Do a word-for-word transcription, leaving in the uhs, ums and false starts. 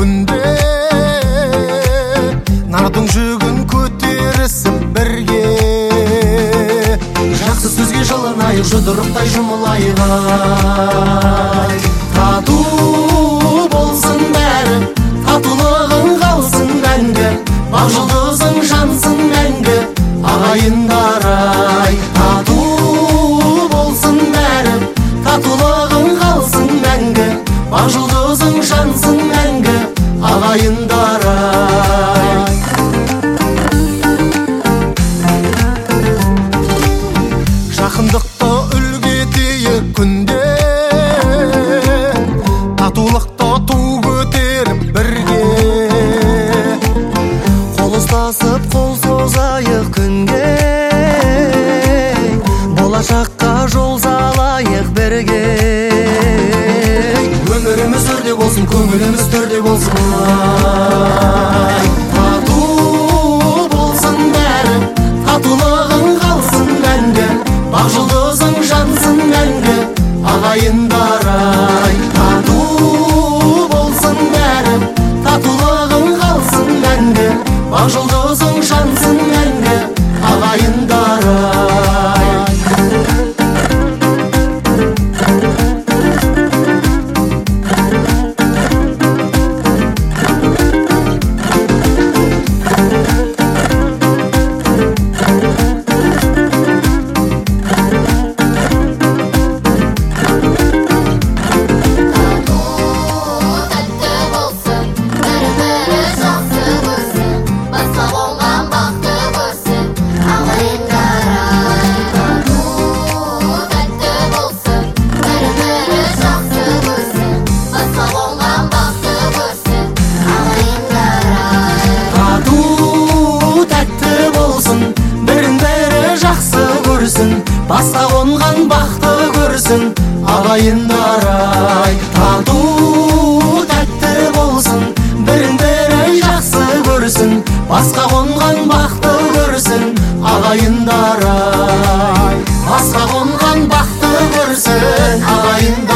күнде нардың жүгін көтерісіп бірге жақсы сөзге жылынайық, жұдырықтай жұмылайық. Тату болсын бәрі, татулығың қалсын мәңгі, бақ жұлдызың жансын мәңгі, ағайындар-ай. Тату болсын бәрі, татулығың қалсын мәңгі, бақ жұлдызың жансын мәңгі, ағайындар-ай. Жақындықты үлгі етейік күнде, татулықты ту көтеріп бірге, қол ұстасып қол созайық күнге, болашаққа жол салайық бірге. Өміріміз өрде болсын, көңіліміз төрде болсын. Тату болсын бәрі, татулығың қалсын мәңгі, бақ жұлдызың жансын мәңгі, ағайындар-ай. Тату болсын бәрі, татулығың қалсын мәңгі, бақ жұлдызың жансын мәңгі, ағайындар-ай. Басқа қонған бақты көрсін, ағайындар-ай. Тату тәтті болсын, бірін-бірі жақсы көрсін, басқа қонған бақты көрсін, ағайындар-ай. Басқа қонған бақты көрсін, ағайындар-ай.